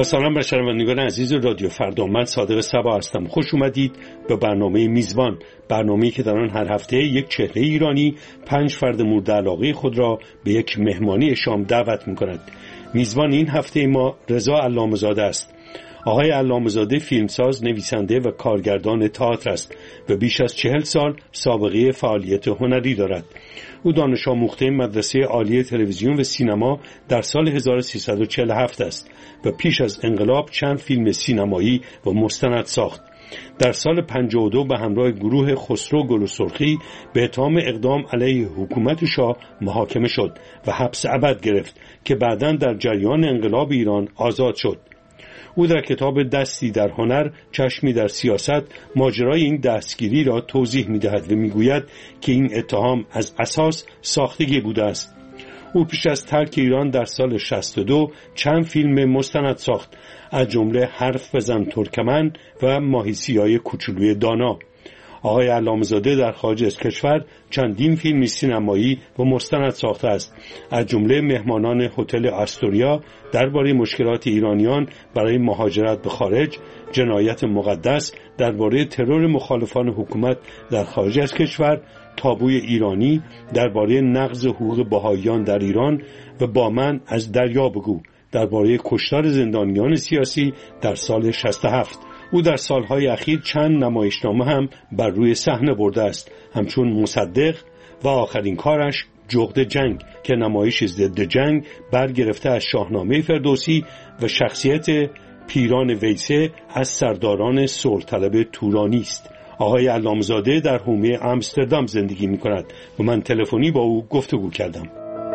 سلام بر شنوندگان عزیز رادیو فردا. من صادق صبا هستم. خوش اومدید به برنامه میزبان، برنامه‌ای که در آن هر هفته یک چهره ایرانی 5 فرد مورد علاقه خود را به یک مهمانی شام دعوت می‌کند. میزبان این هفته ما رضا علامه‌زاده است. آقای علامه‌زاده فیلمساز، نویسنده و کارگردان تئاتر است و بیش از 40 سال سابقه فعالیت هنری دارد. او دانش آموخته مدرسه عالی تلویزیون و سینما در سال 1347 است و پیش از انقلاب چند فیلم سینمایی و مستند ساخت. در سال 52 به همراه گروه خسرو گل و سرخی به اتهام اقدام علیه حکومت شاه محاکمه شد و حبس ابد گرفت که بعداً در جریان انقلاب ایران آزاد شد. او در کتاب دستی در هنر، چشمی در سیاست، ماجرای این دستگیری را توضیح می‌دهد و می‌گوید که این اتهام از اساس ساختگی بوده است. او پیش از ترک ایران در سال 62 چند فیلم مستند ساخت، از جمله حرف بزن ترکمن و ماهیسیای کوچولوی دانا. آقای علامه‌زاده در خارج از کشور چندین فیلم سینمایی و مستند ساخته است، از جمله مهمانان هتل آستوریا درباره مشکلات ایرانیان برای مهاجرت به خارج، جنایت مقدس درباره ترور مخالفان حکومت در خارج از کشور، تابوی ایرانی درباره نقض حقوق بهائیان در ایران و با من از دریا بگو درباره کشتار زندانیان سیاسی در سال 67. او در سالهای اخیر چند نمایشنامه هم بر روی صحنه برده است، همچون مصدق و آخرین کارش جغد جنگ که نمایش ضد جنگ برگرفته از شاهنامه فردوسی و شخصیت پیران ویسه از سرداران صلح‌طلب تورانی است. آقای علامه‌زاده در حومه آمستردام زندگی می‌کند و من تلفنی با او گفتگو کردم.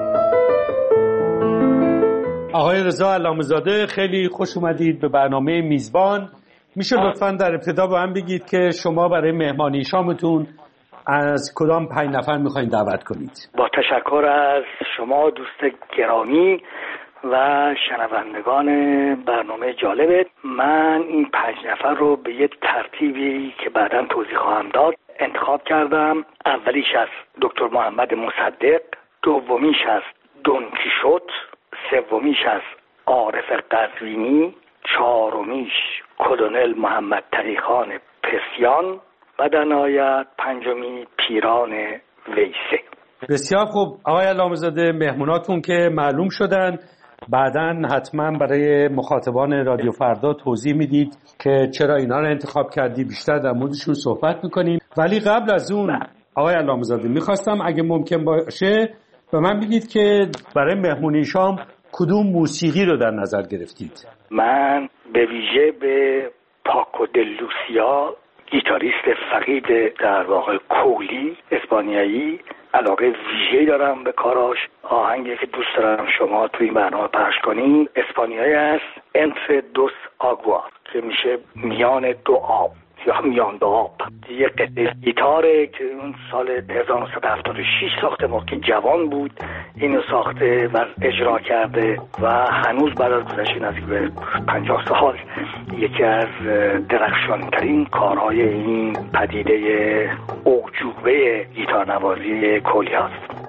آقای رضا علامه‌زاده، خیلی خوش اومدید به برنامه میزبان. میشه لطفاً در ابتدا به من بگید که شما برای مهمانی شامتون از کدام 5 نفر میخواین دعوت کنید؟ با تشکر از شما دوست گرامی و شنوندگان برنامه جالبت، من این 5 نفر رو به یه ترتیبی که بعداً توضیح خواهم داد انتخاب کردم. اولیش از دکتر محمد مصدق، دومیش از دون کیشوت، سومیش از عارف قزوینی، چهارمیش کلونل محمد تقی‌خان پسیان و در نهایت پنجمی پیران ویسه. بسیار خوب آقای علامه‌زاده، مهموناتون که معلوم شدن، بعداً حتما برای مخاطبان رادیو فردا توضیح میدید که چرا اینا رو انتخاب کردی، بیشتر در موردشون صحبت میکنیم. ولی قبل از اون آقای علامه‌زاده میخواستم اگه ممکن باشه به من بگید که برای مهمونی شام کدوم موسیقی رو در نظر گرفتید؟ من به ویژه به پاکو دل لوسیا، گیتاریست فقید در واقع کولی اسپانیایی، علاقه ویژه‌ای دارم به کاراش. آهنگی که دوست دارم شما توی این برنامه پخش کنین اسپانیایی است، انتر دوس آگوا، که میشه میان دو آب یا میان دو آب. یه قطعه گیتاره که اون سال 1976 ساخته، موقع جوان بود اینو ساخته و اجرا کرده و هنوز بعد از گذشت نزدیک به 50 سال یکی از درخشانترین کارهای این پدیده اعجوبه گیتارنوازی کولی هست.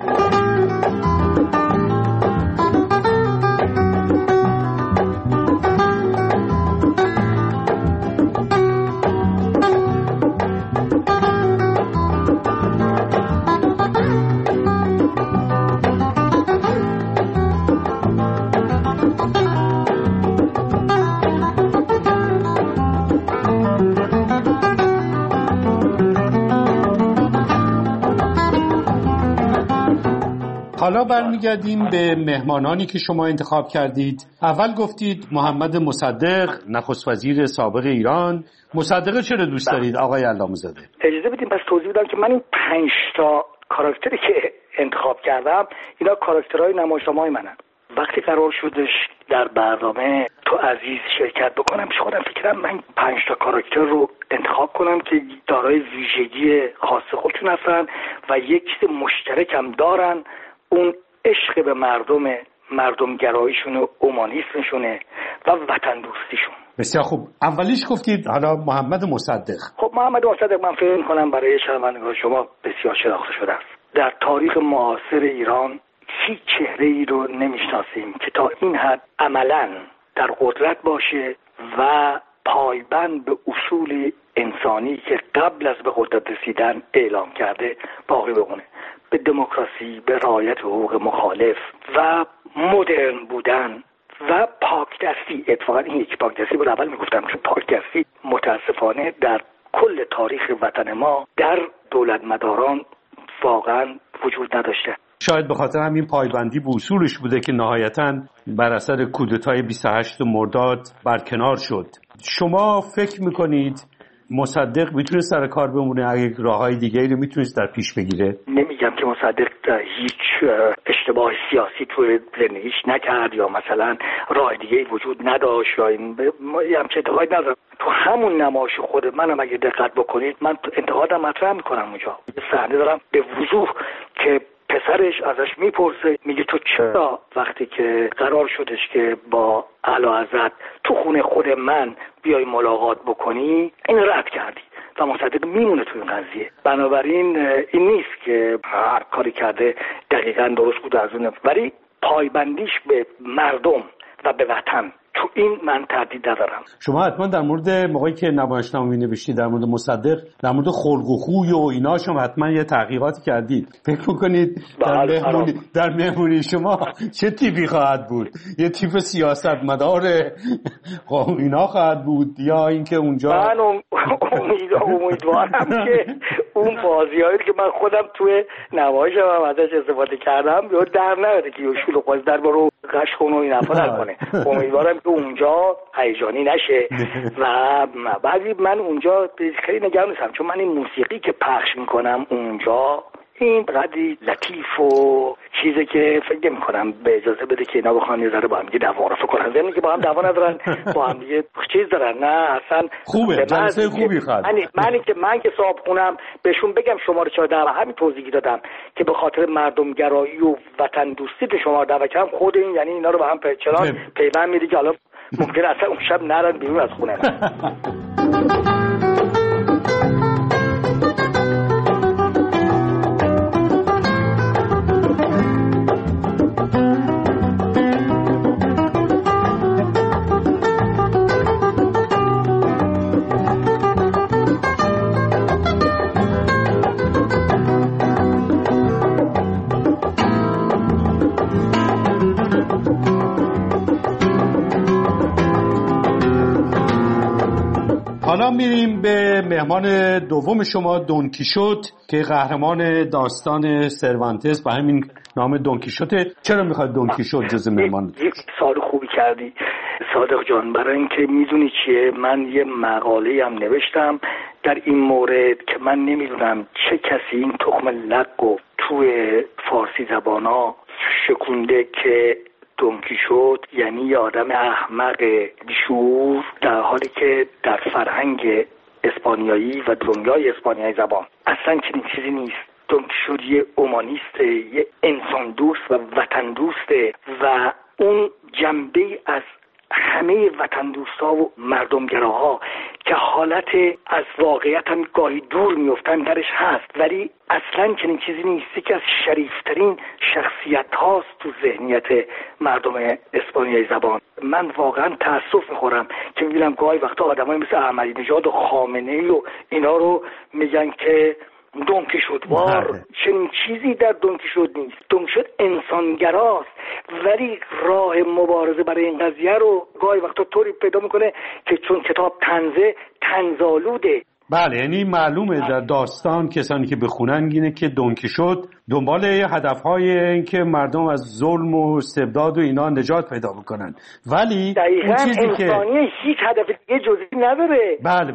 حالا برمیگردیم به مهمانانی که شما انتخاب کردید. اول گفتید محمد مصدق، نخست وزیر سابق ایران. مصدق چرا دوست دارید آقای علامه‌زاده؟ اجازه بدیم پس توضیح بدم که من این 5 تا کاراکتری که انتخاب کردم اینا کاراکترهای نمایشنامه‌های منن. وقتی قرار شدش در برنامه تو عزیز شرکت بکنم، پیش خودم فکرم من 5 تا کاراکتر رو انتخاب کنم که دارای ویژگی خاص خودشون هستن و یک چیز مشترک هم دارن، اون عشق به مردمگراییشون و اومانیسمشونه و وطن دوستیشون. بسیار خوب. اولیش گفتید حالا محمد مصدق. خب محمد مصدق من فکر می‌کنم برای شنوندگان شما بسیار شناخته شده است. در تاریخ معاصر ایران هیچ چهره‌ای رو نمی‌شناسیم که تا این حد عملاً در قدرت باشه و پایبند به اصول انسانی که قبل از به قدرت رسیدن اعلام کرده باقی بمونه، به دموکراسی، به رعایت حقوق مخالف و مدرن بودن و پاکدستی. اتفاقا این یک پاکدستی بود، اول میگفتم که پاکدستی متاسفانه در کل تاریخ وطن ما در دولتمداران واقعا وجود نداشته. شاید به خاطر همین پایبندی به اصولش بوده که نهایتاً بر اثر کودتای 28 مرداد برکنار شد. شما فکر میکنید مصدق میتونه سر کار بمونه اگه راههای دیگه‌ای رو میتونست در پیش بگیره؟ نمیگم که مصدق هیچ اشتباه سیاسی توی زندگیش نکرد یا مثلا راه دیگه‌ای وجود نداشت یا این همچه ادعایی ندارم. تو همون نمایش خود منم اگه دقت بکنید من انتقادم مطرح میکنم اونجا. صحنه دارم به وضوح که پسرش ازش میپرسه، میگه تو چرا وقتی که قرار شدش که با اعلیحضرت تو خونه خود من بیای ملاقات بکنی این رد کردی؟ و مصدق میمونه تو این قضیه. بنابراین این نیست که هر کاری کرده دقیقاً درست بود از اون، ولی پایبندیش به مردم و به وطن تو این من تردید ندارم. شما حتما در مورد موقعی که نمایشنامه می‌نوشتید در مورد مصدق، در مورد خلق و خوی و اینا شما حتما یه تحقیقاتی کردید. فکر می‌کنید در مهمونی شما چه تیپی خواهد بود؟ یه تیپ سیاستمدار اینا خواهد بود یا اینکه اونجا من امیدوارم که اون بازیایی که من خودم توی نمایشم ازش استفاده کردم یا در نیاد که یوشول قاضی در برو قشقون و این حرفا نکنه. امیدوارم که اونجا هیجانی نشه و بعضی من اونجا خیلی نگران نیستم، چون من این موسیقی که پخش میکنم اونجا این قدری لطیف و چیزی که فکر میکنم به اجازه بده که اینا بخوان یه ذره با هم دیگه دعوا رو فکر کنن، زمینی که با هم دعوا ندارن، با هم دیگه چیز دارن. نه اصلا خوبه، جلسه خوبی خواهد. من که صاحب خونم بهشون بگم شما رو چرا دعوا، همین توضیحی دادم که به خاطر مردم گرایی و وطن دوستی به شما دعوا کردم. خود این یعنی اینا رو به هم پیوند میدی که حالا ممکن اصلا اون شب نرن بیرون از خونه. حالا میریم به مهمان دوم شما، دون کیشوت که قهرمان داستان سروانتس با همین نام دون کیشوته. چرا میخواد دون کیشوت جز مهمان؟ سوال خوبی کردی صادق جان. برای اینکه میدونی چیه، من یه مقاله هم نوشتم در این مورد که من نمیدونم چه کسی این تخم لقو توی فارسی زبانا شکونده که دون کیشوت یعنی یه آدم احمق بیشعور، در حالی که در فرهنگ اسپانیایی و دنیای اسپانیایی زبان اصلا چنین چیزی نیست. دون کیشوت یه اومانیسته، یه انسان دوست و وطن دوسته و اون جنبه از همه وطن دوستا و مردمگراها که حالت از واقعیت هم گاهی دور میفتن درش هست، ولی اصلا چنین چیزی نیست. که از شریفترین شخصیت هاست تو ذهنیت مردم اسپانیایی زبان. من واقعا تاسف میخورم که میبینم گاهی وقتا آدمای مثل احمدی نژاد و خامنه‌ای و اینا رو میگن که دون کیشوت وار. چنین چیزی در دون کیشوت نیست. دون کیشوت انسانگراست، ولی راه مبارزه برای این قضیه رو گاهی وقتا طوری پیدا میکنه که چون کتاب طنزآلوده. بله، یعنی معلومه در داستان کسانی که بخونن اینه که دون کیشوت دنبال هدفهای این که مردم از ظلم و استبداد و اینا نجات پیدا بکنن، ولی اون چیزی که هیچ هدف دیگه جزئی نداره. بله،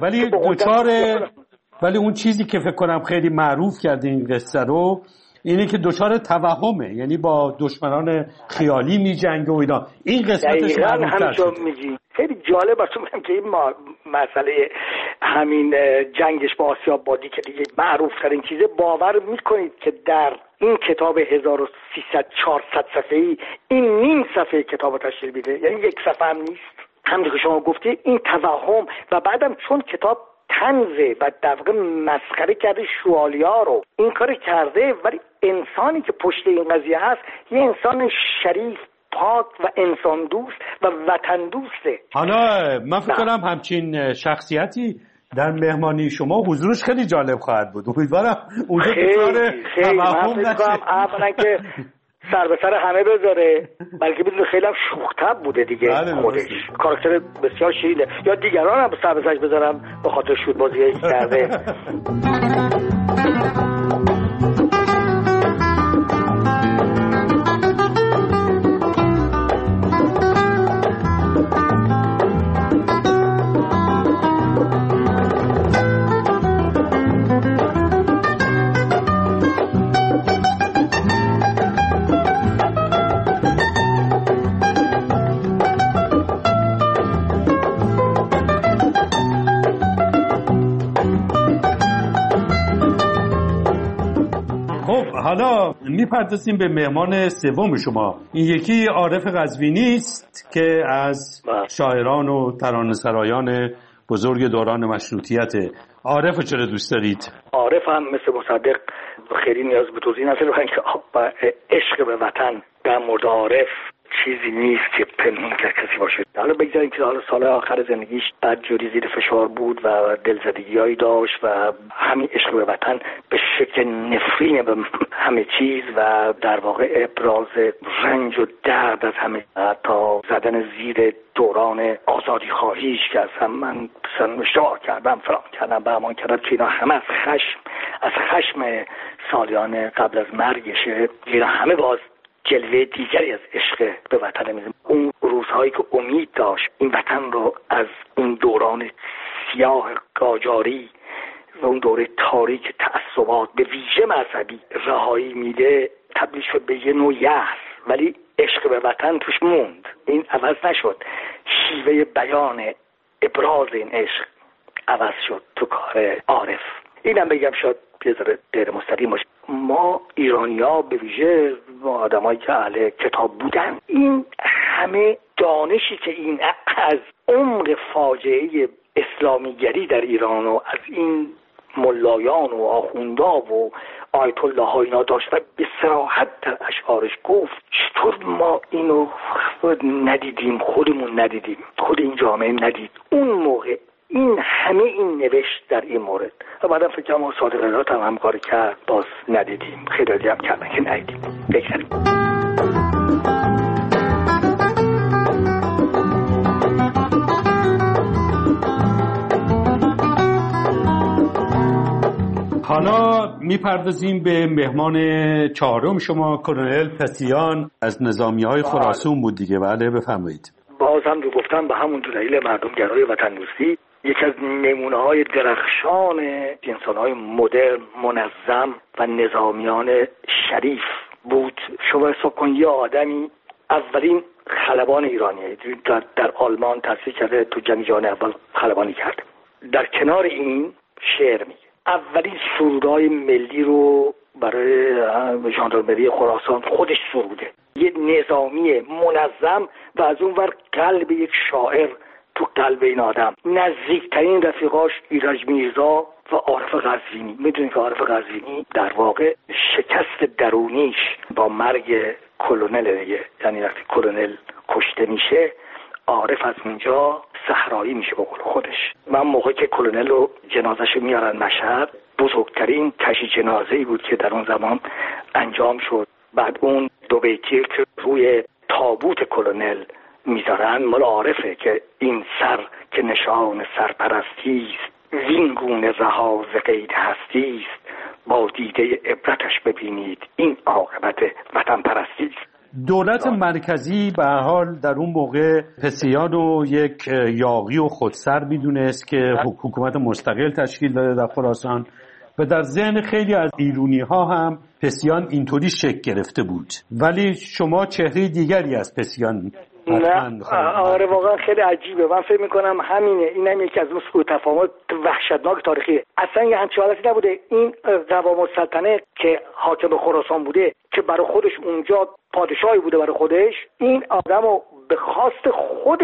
ولی اون چیزی که فکر کنم خیلی معروف کرده این قصه رو اینه که دچار توهمه، یعنی با دشمنان خیالی میجنگه و اینا. این قسمتش معروف‌تر شده. خیلی جالب است میگم که این مسئله همین جنگش با آسیاب بادی که دیگه معروف ترین چیزه، باور میکنید که در این کتاب 1300-400 صفحه‌ای این نیم صفحه کتابو تشکیل میده، یعنی یک صفحه هم نیست. همونطور که شما گفتی این توهم و بعدم چون کتاب طنزه و در واقع مسخره کرده شوالیه رو این کار کرده، ولی انسانی که پشت این قضیه هست یه انسان شریف، پاک و انسان دوست و وطن دوسته. حالا من فکر کنم همچین شخصیتی در مهمانی شما حضورش خیلی جالب خواهد بود. امیدوارم اونجا بسیار توهم نشه. اولا که سر به سر همه بذاره، بلکه بدون خیلی هم شوخ‌طبع بوده دیگه. خودش کاراکتر بسیار شیرینه. یا دیگران هم سر به سرش بذارم به خاطر شوربازی‌ای که کرده. حالا میپردازیم به مهمان سوم شما. این یکی عارف قزوینی است که از شاعران و ترانه‌سرایان بزرگ دوران مشروطیت. عارف چرا دوست دارید؟ عارف هم مثل مصدق خیلی نیاز به توضیح نداره که عشق به وطن در مورد عارف چیزی نیست که پنهون کسی باشه. حالا بگذاریم که حالا سال آخر زندگیش بدجوری زیر فشار بود و دلزدگی‌هایی داشت و همین عشق به وطن به شکل نفرین به همه چیز و در واقع ابراز رنج و درد از همه تا زدن زیر دوران آزادی خواهیش که از هم من اشتباه کردم فلان کردم بهمان کردم که اینا همه از خشم سالیان قبل از مرگشه. اینا همه باز جلوه دیگری از عشق به وطن میزه. اون روزهایی که امید داشت این وطن رو از اون دوران سیاه قاجاری و اون دوره تاریک تعصبات به ویژه مذهبی رهایی میده، تبدیل شد به یه نوع یأس، ولی عشق به وطن توش موند. این عوض نشد. شیوه بیان ابراز این عشق عوض شد تو کار عارف. اینم بگم شاید یه ذره غیر مستقیم باشه. ما ایرانی‌ها به ویژه آدمایی که اهل کتاب بودن، این همه دانشی که این از عمق فاجعه اسلامیگری در ایران و از این ملایان و آخوندا و آیت الله ها اینا داشت و به صراحت در اشعارش گفت چطور ما اینو ندیدیم، خودمون ندیدیم، خود این جامعه ندید. اون موقع این همه این نوشت در این مورد و بعدم فکر کنم صادق رضا هم همکاری کرد، باز ندیدیم. خیلی هم کردن که ندیدیم. بگذاریم. حالا میپردازیم به مهمان چهارم شما، کرنل پسیان از نظامیه‌های خراسان بود دیگه. بله بفرمایید. باز هم رو گفتم به همون دلیل مردمگرای وطن دوستی یکی از نمونه‌های درخشان انسان‌های مدرن، منظم و نظامیان شریف بود. شما حساب کن یه آدمی اولین خلبان ایرانیه در آلمان تحصیل کرده، تو جنگ جهانی اول خلبانی کرده. در کنار این شعر میگه. اولین سرودهای ملی رو برای ژاندارمری خراسان خودش سروده. یه نظامی منظم و از اون ور قلب یک شاعر تو قلب این آدم. نزدیکترین رفیقاش ایرج میرزا و عارف قزوینی. میدونید که عارف قزوینی در واقع شکست درونیش با مرگ کلونل دیگه، یعنی وقتی کلونل کشته میشه عارف از اونجا صحرایی میشه به قول خودش. من موقعی که کلونل رو جنازه‌شو میارن مشهد، بزرگترین کشی جنازه‌ای بود که در اون زمان انجام شد. بعد اون دو بیتی که روی تابوت کلونل میذارن مال عارفه که این سر که نشان سرپرستی است، وین گونه رها ز قید هستی است، با دیده عبرتش ببینید این عاقبت وطن پرستی است. دولت مرکزی به هر حال در اون موقع پسیان رو یک یاغی و خودسر میدونست که حکومت مستقل تشکیل داده در خراسان و در ذهن خیلی از ایرانی ها هم پسیان اینطوری شکل گرفته بود. ولی شما چهره دیگری از پسیان نه. آره واقعا خیلی عجیبه. من فکر میکنم همینه. این هم یکی از اون سوء تفاهمات وحشتناک تاریخیه. اصلا یه همچین حالتی نبوده. این قوام السلطنه که حاکم خراسان بوده که برای خودش اونجا پادشاهی بوده برای خودش، این آدمو به خواست خود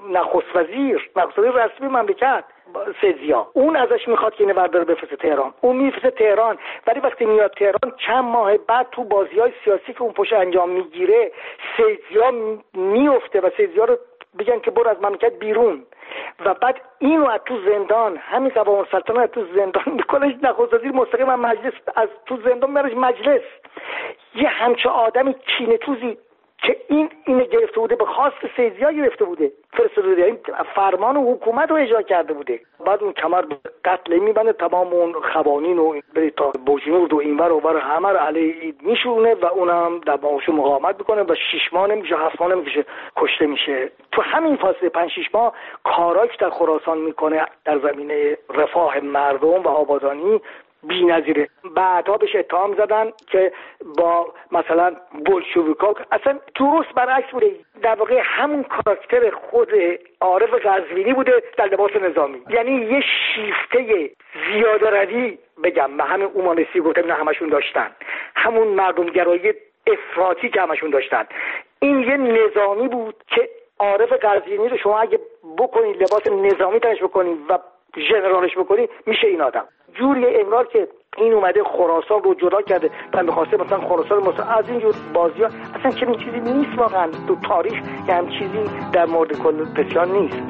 نخست وزیر رسمی مملکت سید ضیا، اون ازش میخواد که اینو برداره بفرسته تهران، اون میفرسته تهران. ولی وقتی میاد تهران چند ماه بعد تو بازی‌های سیاسی که اون پشت انجام میگیره سید ضیا میفته و سید ضیا رو بگن که برو از مملکت بیرون و بعد اینو از تو زندان، همین قوام السلطنه از تو زندان میکنه نخست وزیر مستقیم مجلس، از تو زندان میبرش مجلس. یه همچه آدمی کینه توزی که اینو گرفته بوده، به خواست سید ضیا گرفته بوده، فرستاده بوده، این فرمان حکومت رو اجرا کرده بوده. بعد اون کمر به قتل میبنده، تمام اون خوانین و بری تا بوجنورد و اینور و اونور همه رو علیه میشونه و اونم در باهاشو مقاومت میکنه و 6 ماه نمیشه، 7 ماه نمیشه کشته میشه. تو همین فاصله 5-6 ماه کارایی که در خراسان میکنه در زمینه رفاه مردم و آبادانی بی‌نظیره. بعدها بهش اتهام زدن که با مثلا بولشویکا، اصلا درست برعکس بوده، در واقع همون کاراکتر خود عارف قزوینی بوده در لباس نظامی، یعنی یه شیفته زیاده روی بگم به همین اومانسی گفتم نه همشون داشتن، همون مردمگرایی افراطی که همشون داشتن. این یه نظامی بود که عارف قزوینی رو شما اگه بکنید لباس نظامی تنش بکنید و ژنرالش بکنی میشه این آدم. جوری انگار که این اومده خراسان رو جدا کرده و می‌خواسته مثلا خراسان مثلا از این جور بازی‌ها، اصلا چنین چیزی نیست واقعا تو تاریخ، هم چیزی در مورد کلپسیان نیست.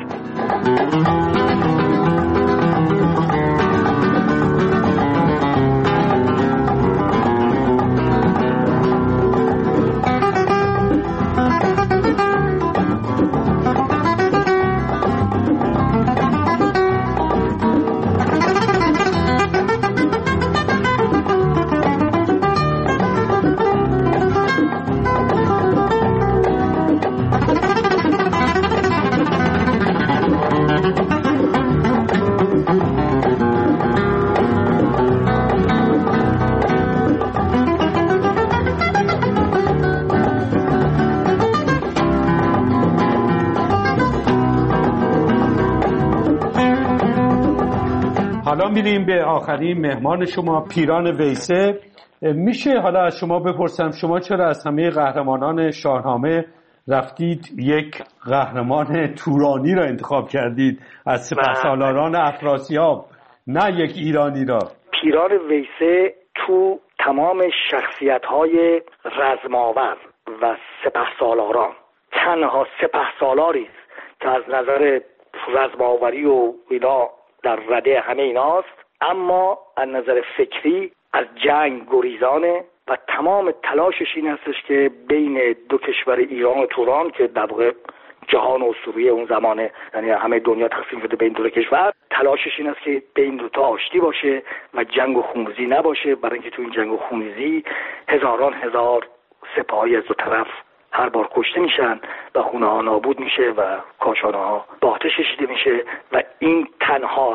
حالا میریم به آخرین مهمان شما، پیران ویسه. میشه حالا از شما بپرسم شما چرا از همه قهرمانان شاهنامه رفتید یک قهرمان تورانی را انتخاب کردید از سپهسالاران افراسیاب، نه یک ایرانی را؟ پیران ویسه تو تمام شخصیت‌های رزماور و سپهسالاران تنها سپهسالاری است که از نظر رزماوری و اینا در رده همه ایناست، اما از نظر فکری از جنگ گریزانه و تمام تلاشش این هستش که بین دو کشور ایران و توران که در واقع جهان اسطوری اون زمانه، یعنی همه دنیا تقسیم شده بین دو کشور، تلاشش این است که بین دو تا آشتی باشه و جنگ و خونریزی نباشه، برای اینکه تو این جنگ و خونریزی هزاران هزار سپاهی از دو طرف هر بار کشته میشن و خونه ها نابود میشه و کاشانه ها به آتش کشیده میشه و این تنها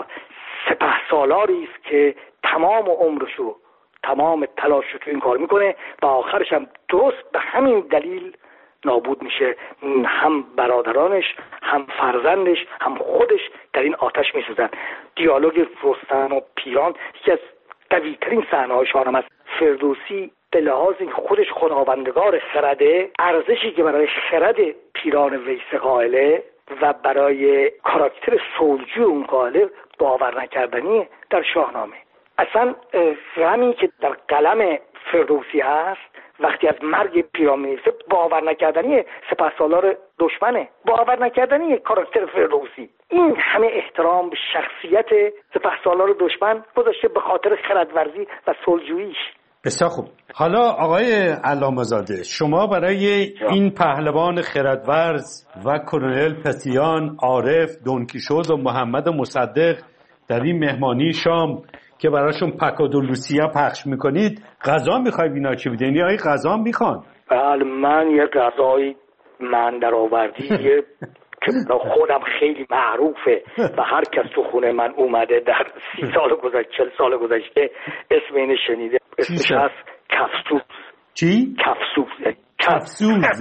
سپهسالاری است که تمام عمرشو تمام تلاششو تو این کار میکنه و آخرش هم درست به همین دلیل نابود میشه. هم برادرانش، هم فرزندش، هم خودش در این آتش میسوزن. دیالوگ رستم و پیران یکی از قوی‌ترین صحنه‌های شاهنامه است. فردوسی به لحاظ خودش خداوندگار خرده، ارزشی که برای خرد پیران ویسه قائله و برای کاراکتر صلحجوی اون قائله باور نکردنیه در شاهنامه. اصلا همین که در قلم فردوسی هست وقتی از مرگ پیران می‌نویسه باور نکردنیه، سپهسالار دشمنه، باور نکردنیه کاراکتر فردوسی. این همه احترام به شخصیت سپهسالار دشمن گذاشته به خاطر خردورزی و صلحجوییش. بسیار خوب. حالا آقای علامه‌زاده، شما برای این پهلوان خردورز و کلونل پسیان، عارف، دونکیشوت و محمد مصدق در این مهمانی شام که براشون پاکو لوسیا پخش میکنید غذا میخواید؟ اینا چی بودین؟ یا این غذا میخوان؟ بله، من یه غذای من در آوردی که خودم خیلی معروفه و هر کس تو خونه من اومده در 30 سال گذشته 40 سال گذشته اسم اینو شنیده. اسمش هست کفسوس. چی؟ کفسوس. کفسوس.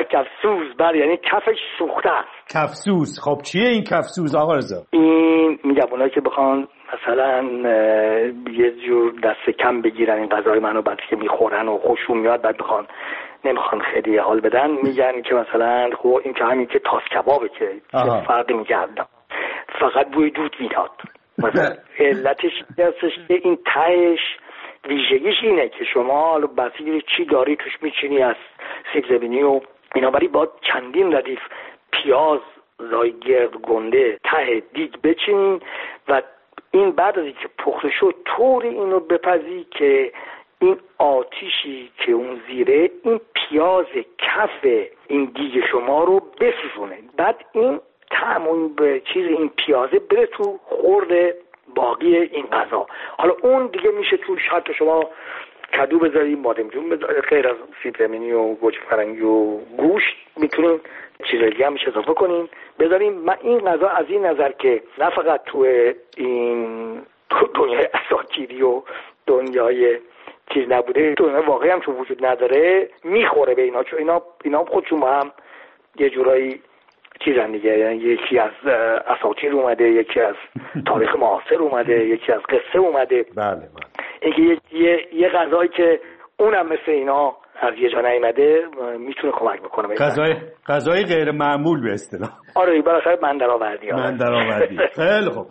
کفسوس، بله، یعنی کفش سوخته است. کفسوس. خب چیه این کفسوس آقا رضا؟ این این جوانایی که بخوان مثلا یه جور دست کم بگیرن این غذای منو بعد که میخورن و خوششون میاد بعد نمیخوان خیلی حال بدن، میگن که مثلا خب این که همین که تاس کبابه که فرقی میکردم فقط بوی دود میداد. مثلا علتش هستش که این تهش ویژگیش اینه که شما حالا بسیاری چی داری توش میچینی از سیب زمینی و اینا، ولی با چندین ردیف پیاز لای گرد گنده ته دیگ بچینین و این بعد از اینکه پخته شد طوری اینو بپزی که این آتیشی که اون زیره این پیاز کف این دیگ شما رو بسوزونه، بعد این طعم به چیز این پیازه بره تو خورد باقی این غذا. حالا اون دیگه میشه توش حتی شما کدو بذاریم، بادمجون بذاریم، غیر از سیب زمینی و گوجه فرنگی و گوشت میتونیم چیز دیگه هم میشه اضافه کنیم بذاریم. من این غذا از این نظر که نه فقط تو این دنیای اساطیری و دنیای چیز نبوده، دنیای واقعی هم چون وجود نداره میخوره به اینا، چون اینا خودشون با هم یه جورایی چیزن دیگه، یعنی یکی از اساطیر اومده، یکی از تاریخ معاصر اومده، یکی از قصه اومده. بله. اینکه یه غذایی که اونم مثل اینا از یه جا نیامده میتونه کمک بکنه. غذای غیر معمول به اصطلاح. آره بالاخره من درآوردی. خیلی خوب.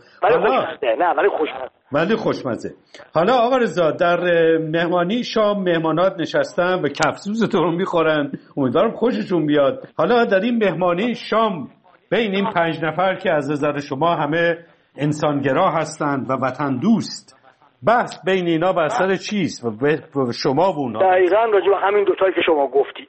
ولی خوشمزه. حالا آقا رضا در مهمانی شام مهمانات نشستن و کفسوزتون رو میخورن، امیدوارم خوششون بیاد. حالا در این مهمانی شام بین این 5 نفر که از نظر شما همه انسانگرا هستند و وطن دوست، بحث بین اینا بر سر چیست و شما و اونا؟ دقیقاً راجع به همین دوتایی که شما گفتی،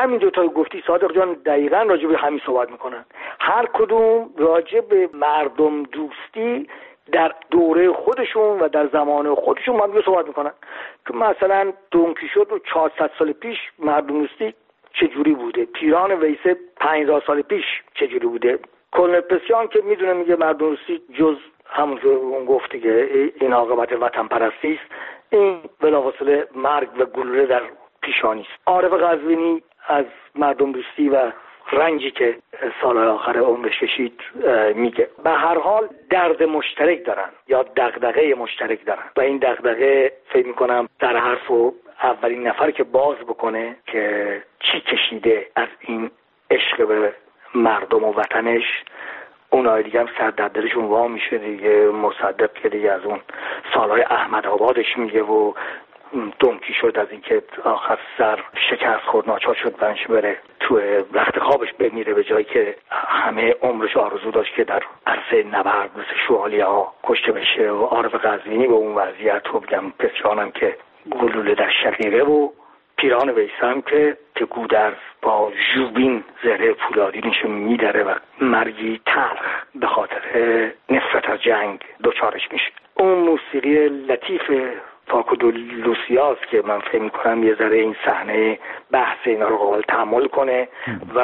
صادق جان، دقیقاً راجع به همین صحبت میکنن. هر کدوم راجع به مردم دوستی در دوره خودشون و در زمان خودشون هم صحبت میکنن که مثلا دون کیشوت و 400 سال پیش مردم دوستی چجوری بوده، پیران ویسه 5000 سال پیش چجوری بوده. کلنل پسیان که میدونه میگه مردم دوستی جز همونجور اون گفتی که این عاقبت وطن پرستی است، این بلافاصله مرگ و گلوله در پیشانی است. عارف قزوینی از مردم دوستی و رنجی که سالهای آخر عمرش کشید میگه. به هر حال درد مشترک دارن یا دغدغه مشترک دارن و این دغدغه فکر میکنم در حرف و اولین نفر که باز بکنه که چی کشیده از این عشق به مردم و وطنش، اونای دیگه هم سر در دلشون وا میشه دیگه. مصدق که دیگه از اون سالهای احمد آبادش میگه و دمکی شد از اینکه آخر سر شکست خورد، ناچار شد بنش بره تو وقت خوابش بمیره، به جایی که همه عمرش آرزو داشت که در عرصه نبرد مثل شوالیه ها کشته بشه. و عارف قزوینی به اون وضعیت رو بگم، پسیانم که گلوله در شقیقه و پیران ویسم که گودرز با ژوبین زره پولادی نشون میدره و مرگی تلخ به خاطر نفرت از جنگ دوچارش میشه. اون موسیقی لطیف پاکو لوسیاس که من فکر میکنم یه ذره این صحنه بحث اینا رو قابل تحمل کنه و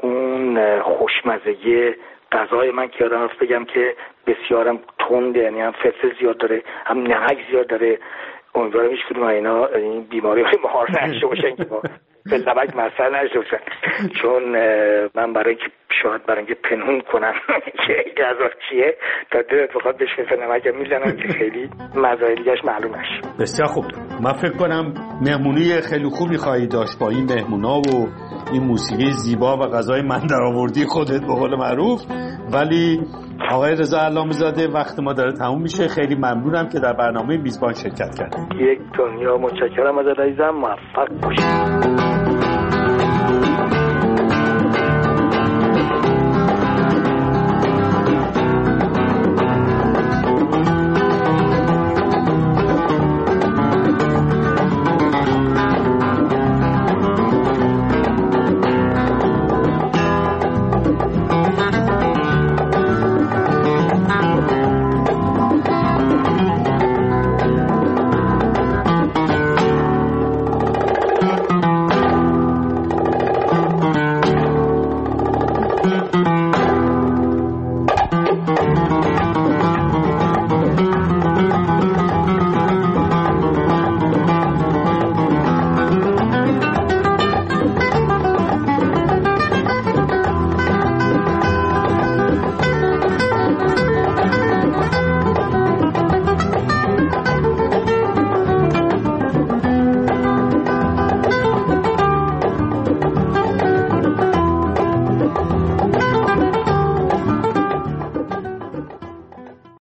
اون خوشمزگی غذای من که یادم رفت بگم که بسیارم تنده، یعنی هم فلفل زیاد داره هم نمک زیاد داره. امیدوارم هیچ کدوم اینا این بیماری های مهار نشته باشن که با نمک مسئله نشته باشن، چون من برای اینکه پنهون کنم که غذا چیه تا دلت بخواد بهش فلفل نمک میزنم که خیلی مزایای دیگه‌اش معلوم نشه. بسیار خوب. من فکر کنم مهمونی خیلی خوبی خواهی داشت با این مهمونا و این موسیقی زیبا و غذای من درآوردی خودت به قول معروف. ولی آقای رضا علامه زاده وقت ما داره تموم میشه. خیلی ممنونم که در برنامه میزبان شرکت کردید. یک دنیا متشکرم از عزیزم، موفق باشید.